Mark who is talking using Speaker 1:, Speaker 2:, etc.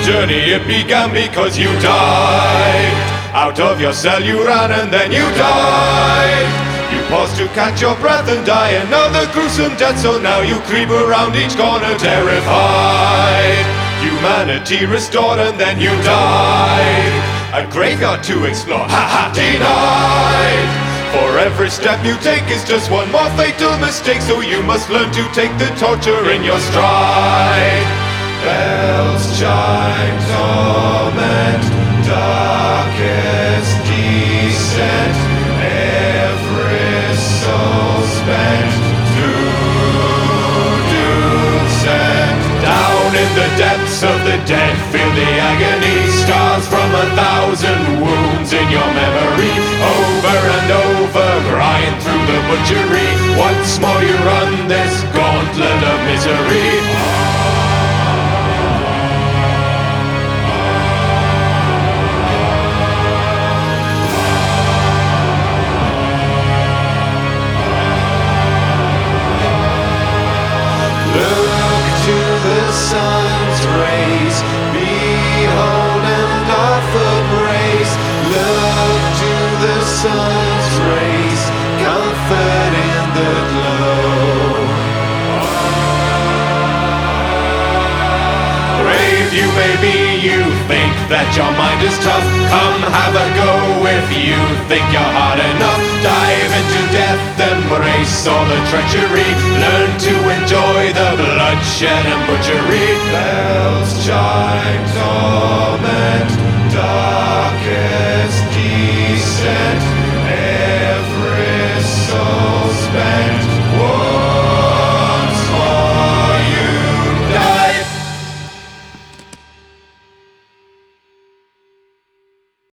Speaker 1: journey it began because you died. Out of your cell you ran and then you died. You paused to catch your breath and die another gruesome death. So now you creep around each corner terrified. Humanity restored and then you died. A graveyard to explore, ha ha, denied. For every step you take is just one more fatal mistake. So you must learn to take the torture in your stride. Bells chime, torment, darkest descent. Every soul spent through doom sent. Down in the depths of the dead, feel the agony. Scars from 1,000 wounds in your memory. Over and over, grind through the butchery. Once more you run this gauntlet of misery.
Speaker 2: Sun's rays, behold and offer praise. Look to the sun's rays, comfort in the glow.
Speaker 1: Brave you may be, you think that your mind is tough. Come have a go if you think you're hard enough. Dive into death, embrace all the treachery. Learn to enjoy the bloodshed and butchery.
Speaker 2: Bells chime.